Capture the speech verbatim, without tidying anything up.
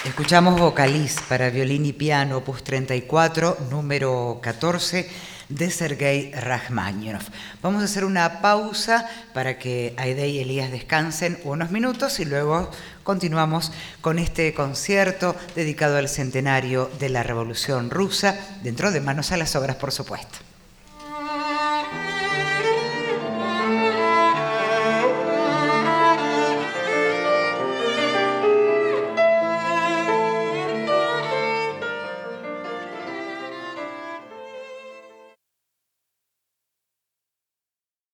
Escuchamos Vocaliz para violín y piano, opus treinta y cuatro, número catorce, de Sergei Rachmáninov. Vamos a hacer una pausa para que Aide y Elías descansen unos minutos y luego continuamos con este concierto dedicado al centenario de la Revolución Rusa, dentro de Manos a las Obras, por supuesto.